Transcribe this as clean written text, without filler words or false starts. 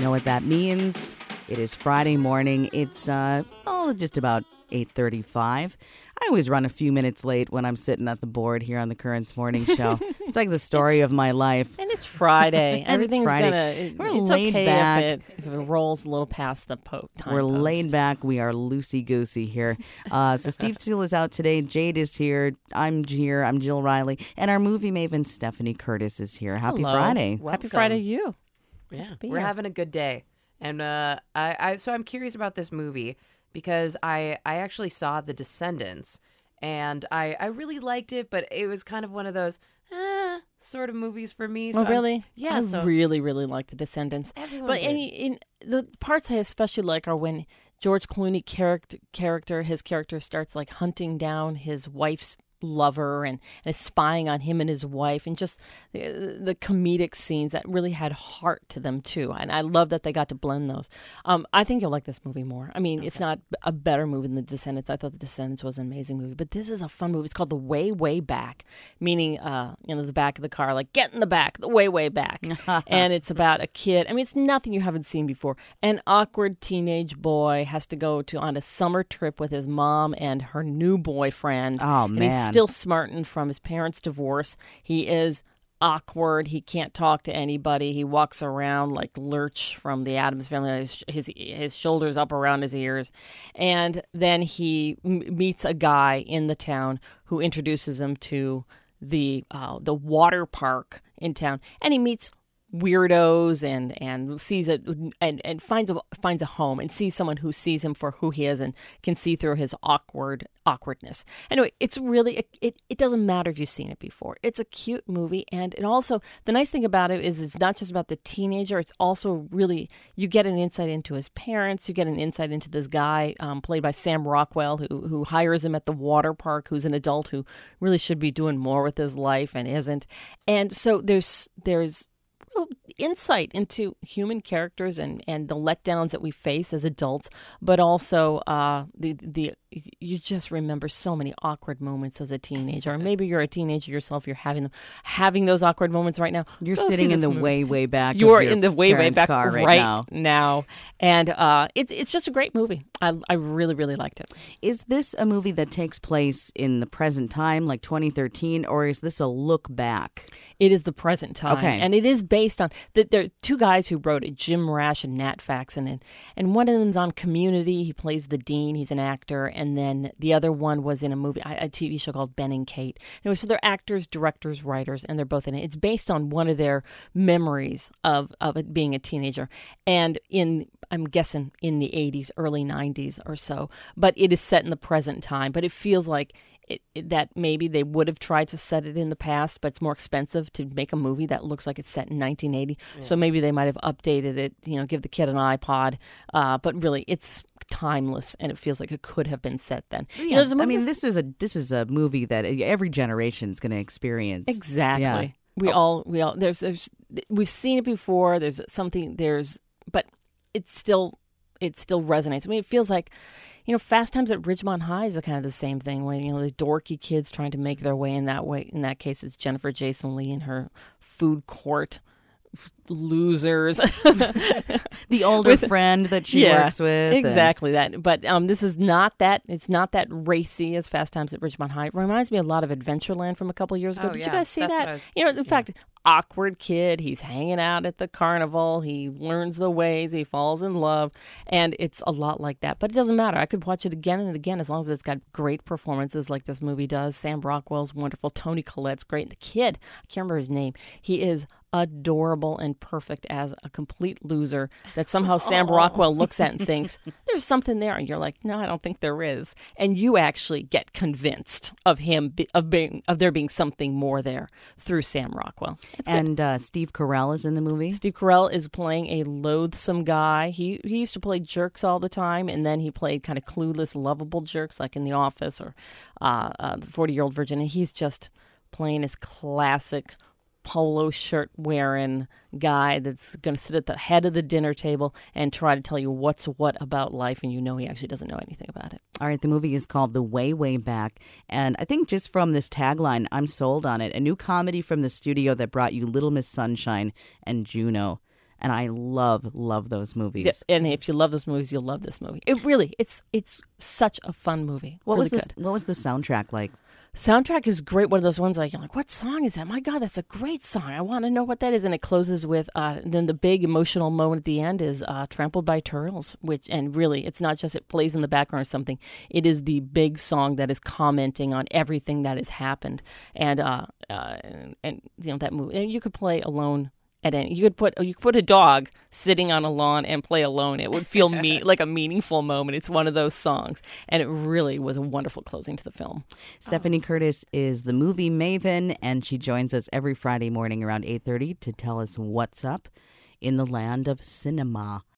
know what that means. It is Friday morning. It's just about 8:35. I always run a few minutes late when I'm sitting at the board here on the Currents Morning Show. It's like the story of my life. And it's Friday. And Everything's it's Friday. gonna. We're It's laid okay back. if it rolls a little past the time. We're post. laid back. We are loosey-goosey here. So Steve Steele is out today. Jade is here. I'm here. I'm Jill Riley. And our movie maven, Stephanie Curtis, is here. Happy Hello. Friday. Happy Welcome. Friday, to you. Yeah, Be we're here. having a good day, and so I'm curious about this movie because I actually saw The Descendants, and I really liked it, but it was kind of one of those sort of movies for me. So Oh, really? Yeah, I so really, really like The Descendants. everyone But did. in the parts I especially like are when George Clooney his character starts like hunting down his wife's lover and is spying on him and his wife, and just the comedic scenes that really had heart to them too. And I love that they got to blend those. I think you'll like this movie more. I mean, It's not a better movie than The Descendants. I thought The Descendants was an amazing movie, but this is a fun movie. It's called The Way, Way Back, meaning the back of the car, like get in the back, the way, way back. And it's about a kid. I mean, it's nothing you haven't seen before. An awkward teenage boy has to go on a summer trip with his mom and her new boyfriend. Oh, And he's man. still smarting from his parents' divorce. He is awkward. He can't talk to anybody. He walks around like Lurch from the Addams Family, his shoulders up around his ears. And then he meets a guy in the town who introduces him to the water park in town, and he meets weirdos and sees it and finds a home and sees someone who sees him for who he is and can see through his awkwardness. Anyway, it's really it doesn't matter if you've seen it before. It's a cute movie, and it also, the nice thing about it is it's not just about the teenager. It's also really, you get an insight into his parents. You get an insight into this guy played by Sam Rockwell who hires him at the water park, who's an adult who really should be doing more with his life and isn't. And so there's real insight into human characters and the letdowns that we face as adults, but also you just remember so many awkward moments as a teenager. Or maybe you're a teenager yourself. You're having those awkward moments right now. You're Go sitting see in this the movie. way, way back. You're of your in the way parents' back car right now. And it's just a great movie. I really, really liked it. Is this a movie that takes place in the present time, like 2013, or is this a look back? It is the present time. Okay. And it is based on, there are two guys who wrote it, Jim Rash and Nat Faxon. And one of them's on Community. He plays the dean. He's an actor. And then the other one was in a movie, a TV show called Ben and Kate. Anyway, so they're actors, directors, writers, and they're both in it. It's based on one of their memories of it being a teenager. And I'm guessing in the 80s, early 90s or so. But it is set in the present time. But it feels like that maybe they would have tried to set it in the past, but it's more expensive to make a movie that looks like it's set in 1980. Yeah. So maybe they might have updated it, give the kid an iPod. But really, it's timeless, and it feels like it could have been set then. Yeah, this is a movie that every generation is going to experience. Exactly. Yeah. We've seen it before. But it still resonates. I mean, it feels like, Fast Times at Ridgemont High is kind of the same thing, where the dorky kids trying to make their way in that way. In that case, it's Jennifer Jason Leigh and her food court losers. The older friend that she works with. Exactly that. But this is not that. It's not that racy as Fast Times at Ridgemont High. It reminds me a lot of Adventureland from a couple of years ago. Did you guys see that? In fact, awkward kid. He's hanging out at the carnival. He learns the ways. He falls in love. And it's a lot like that. But it doesn't matter. I could watch it again and again as long as it's got great performances like this movie does. Sam Rockwell's wonderful. Toni Collette's great. The kid, I can't remember his name. He is adorable and perfect as a complete loser that somehow Sam Rockwell looks at and thinks, there's something there. And you're like, no, I don't think there is. And you actually get convinced of there being something more there through Sam Rockwell. And Steve Carell is in the movie. Steve Carell is playing a loathsome guy. He used to play jerks all the time, and then he played kind of clueless, lovable jerks like in The Office or The 40-Year-Old Virgin. And he's just playing his classic polo shirt wearing guy that's going to sit at the head of the dinner table and try to tell you what's what about life, and he actually doesn't know anything about it. All right, the movie is called The Way, Way Back, and I think just from this tagline, I'm sold on it. A new comedy from the studio that brought you Little Miss Sunshine and Juno. and I love those movies. And if you love those movies, you'll love this movie. It's such a fun movie. What really was this? What was the soundtrack like? Soundtrack is great. One of those ones like, you're like, what song is that? My God, that's a great song. I want to know what that is. And it closes with, then the big emotional moment at the end is Trampled by Turtles, and really, it's not just it plays in the background or something. It is the big song that is commenting on everything that has happened. And that movie, and you could play alone. You could put a dog sitting on a lawn and play alone. It would feel like a meaningful moment. It's one of those songs, and it really was a wonderful closing to the film. Stephanie Curtis is the movie maven, and she joins us every Friday morning around 8:30 to tell us what's up in the land of cinema.